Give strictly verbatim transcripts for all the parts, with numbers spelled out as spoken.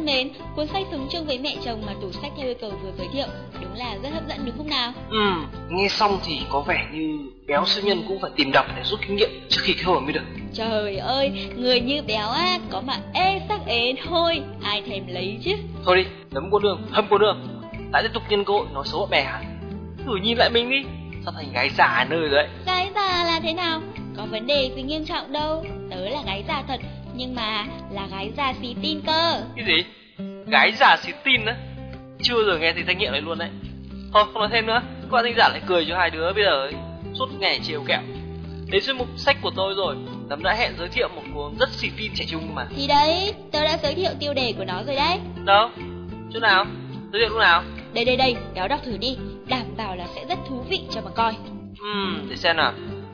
thân mến, cuốn sách Sống chung với mẹ chồng mà tủ sách theo yêu cầu vừa giới thiệu đúng là rất hấp dẫn đúng không nào? Ừ, nghe xong thì có vẻ như Béo siêu nhân cũng phải tìm đọc để rút kinh nghiệm trước khi kết hôn mới được. Trời ơi, người như Béo á, có mà ê sắc ế thôi, ai thèm lấy chứ. Thôi đi, nấm cô nương, hâm cô nương, lại tiếp tục nhân cơ hội nói xấu bạn bè hả? Thử nhìn lại mình đi, sao thành gái già nơi rồi đấy. Gái già là thế nào? Có vấn đề gì nghiêm trọng đâu, tớ là gái già thật, nhưng mà là gái già xì tin cơ. Cái gì? Gái già xì tin á? Chưa bao giờ nghe thấy danh nghĩa này luôn đấy. Thôi không nói thêm nữa, các bạn thính giả lại cười cho hai đứa bây giờ ấy. Suốt ngày chiều kẹo. Đến chuyên mục sách của tôi rồi, Nấm đã hẹn giới thiệu một cuốn rất xì tin trẻ trung mà. Thì đấy, tớ đã giới thiệu tiêu đề của nó rồi đấy. Đâu? Chỗ nào? Giới thiệu lúc nào? Đây đây đây, Béo đọc thử đi, đảm bảo là sẽ rất thú vị cho mà coi. Ừm, để xem nào.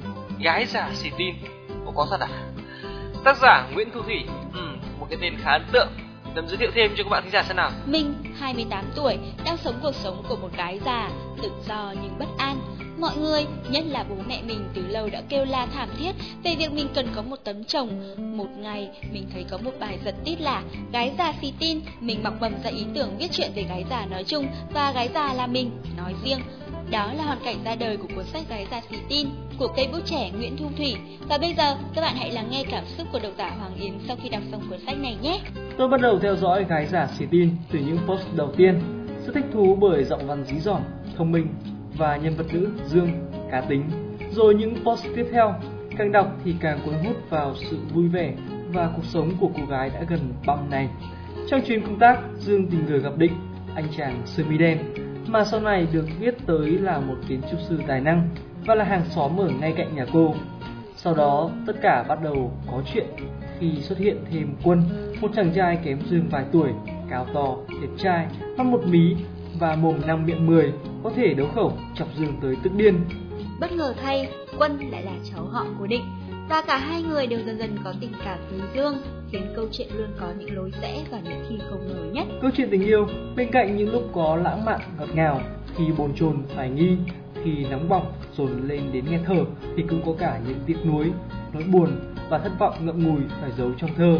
Gái già xì tin. Ủa có thật à? Tác giả Nguyễn Thu Thủy. Ừm, một cái tên khá ấn tượng. Nấm giới thiệu thêm cho các bạn thính giả xem nào. Mình, hai mươi tám tuổi, đang sống cuộc sống của một gái già, tự do nhưng bất an. Mọi người, nhất là bố mẹ mình từ lâu đã kêu la thảm thiết về việc mình cần có một tấm chồng. Một ngày, mình thấy có một bài giật tít là gái già xì tin. Mình mọc mầm ra ý tưởng viết chuyện về gái già nói chung và gái già là mình nói riêng. Đó là hoàn cảnh ra đời của cuốn sách Gái già xì tin của cây bút trẻ Nguyễn Thu Thủy. Và bây giờ, các bạn hãy lắng nghe cảm xúc của độc giả Hoàng Yến sau khi đọc xong cuốn sách này nhé. Tôi bắt đầu theo dõi Gái già xì tin từ những post đầu tiên. Rất thích thú bởi giọng văn dí dỏm, thông minh và nhân vật nữ Dương, cá tính. Rồi những post tiếp theo, càng đọc thì càng cuốn hút vào sự vui vẻ và cuộc sống của cô gái đã gần băm này. Trong chuyến công tác, Dương tình cờ gặp Định, anh chàng sơ mi đen mà sau này được biết tới là một kiến trúc sư tài năng và là hàng xóm ở ngay cạnh nhà cô. Sau đó tất cả bắt đầu có chuyện khi xuất hiện thêm Quân, một chàng trai kém Dương vài tuổi, cao to, đẹp trai, mắt một mí và mồm năm miệng mười, có thể đấu khẩu chọc Dương tới tức điên. Bất ngờ thay, Quân lại là cháu họ của Định và cả hai người đều dần dần có tình cảm với Dương, khiến câu chuyện luôn có những lối rẽ và những khi không ngờ nhất. Câu chuyện tình yêu bên cạnh những lúc có lãng mạn ngọt ngào, khi bồn chồn phải nghi, khi nóng bỏng dồn lên đến nghẹt thở, thì cũng có cả những tiếc nuối, nỗi buồn và thất vọng ngậm ngùi phải giấu trong thơ.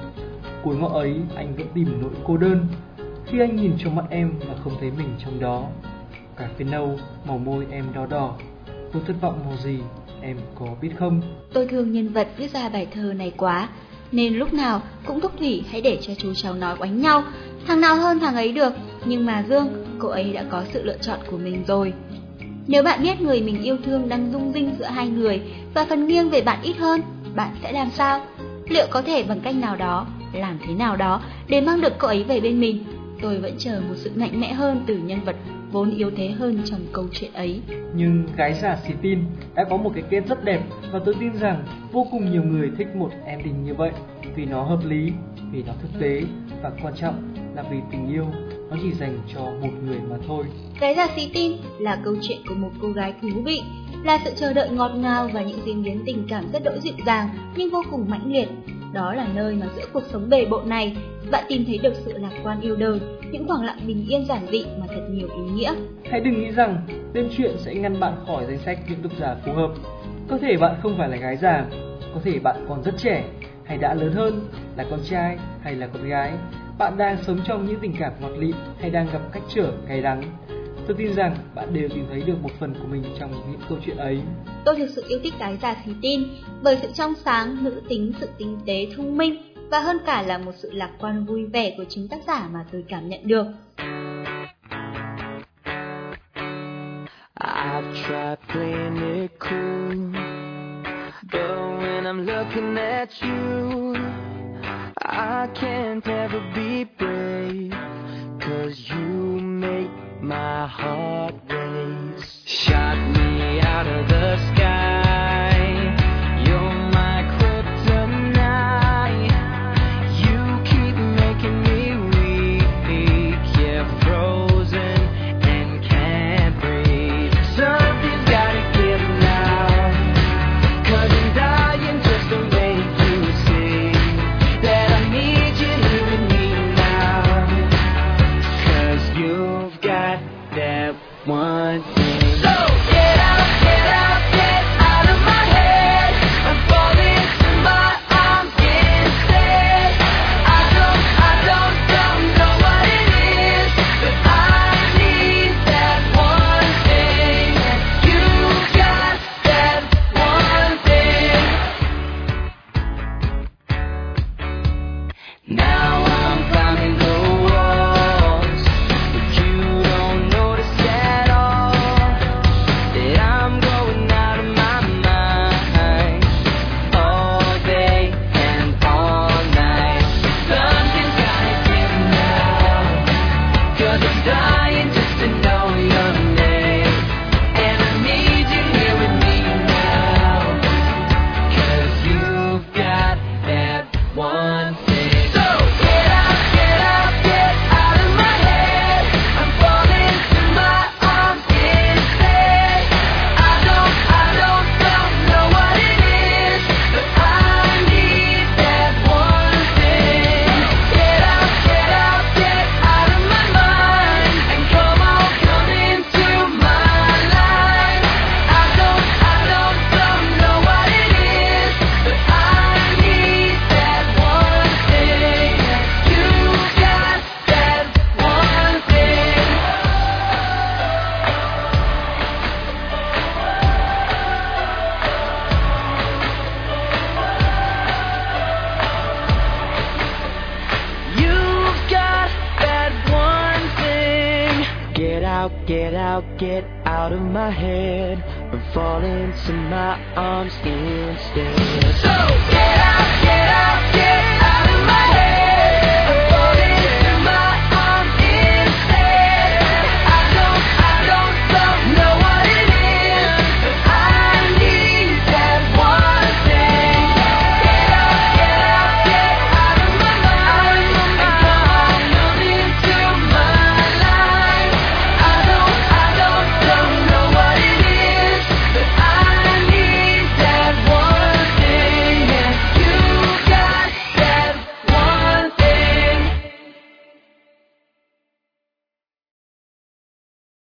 Cuối ngõ ấy anh vẫn tìm nỗi cô đơn khi anh nhìn trong mắt em và không thấy mình trong đó. Cà phê nâu, màu môi em đỏ đỏ, tôi thất vọng màu gì em có biết không? Tôi thương nhân vật viết ra bài thơ này quá, nên lúc nào cũng thúc Thủy hãy để cho chú cháu nói oánh nhau, thằng nào hơn thằng ấy được. Nhưng mà Dương, cô ấy đã có sự lựa chọn của mình rồi. Nếu bạn biết người mình yêu thương đang rung rinh giữa hai người và phần nghiêng về bạn ít hơn, bạn sẽ làm sao? Liệu có thể bằng cách nào đó, làm thế nào đó để mang được cô ấy về bên mình? Tôi vẫn chờ một sự mạnh mẽ hơn từ nhân vật vốn yếu thế hơn trong câu chuyện ấy. Nhưng Gái già xì tin đã có một cái kết rất đẹp và tôi tin rằng vô cùng nhiều người thích một ending như vậy, vì nó hợp lý, vì nó thực tế và quan trọng là vì tình yêu nó chỉ dành cho một người mà thôi. Gái già xì tin là câu chuyện của một cô gái thú vị, là sự chờ đợi ngọt ngào và những diễn biến tình cảm rất đỗi dịu dàng nhưng vô cùng mãnh liệt. Đó là nơi mà giữa cuộc sống bề bộn này, bạn tìm thấy được sự lạc quan yêu đời, những khoảng lặng bình yên giản dị mà thật nhiều ý nghĩa. Hãy đừng nghĩ rằng tên truyện sẽ ngăn bạn khỏi danh sách những độc giả phù hợp. Có thể bạn không phải là gái già, có thể bạn còn rất trẻ, hay đã lớn hơn, là con trai hay là con gái. Bạn đang sống trong những tình cảm ngọt lịm hay đang gặp cách trở cay đắng. Tôi tin rằng bạn đều tìm thấy được một phần của mình trong những câu chuyện ấy. Tôi thực sự yêu thích Gái già xì tin bởi sự trong sáng, nữ tính, sự tinh tế, thông minh và hơn cả là một sự lạc quan vui vẻ của chính tác giả mà tôi cảm nhận được. I've tried playing it cool, but when I'm looking at you, I can't ever be brave, 'cause you make my heart race. Shot me out of the sky, you're my kryptonite. You keep making me weak, yeah, frozen and can't breathe. Something's gotta give now, 'cause I'm dying just to make you see that I need you here with me now. out, get out of my head, and fall into my arms instead. So get out, get out.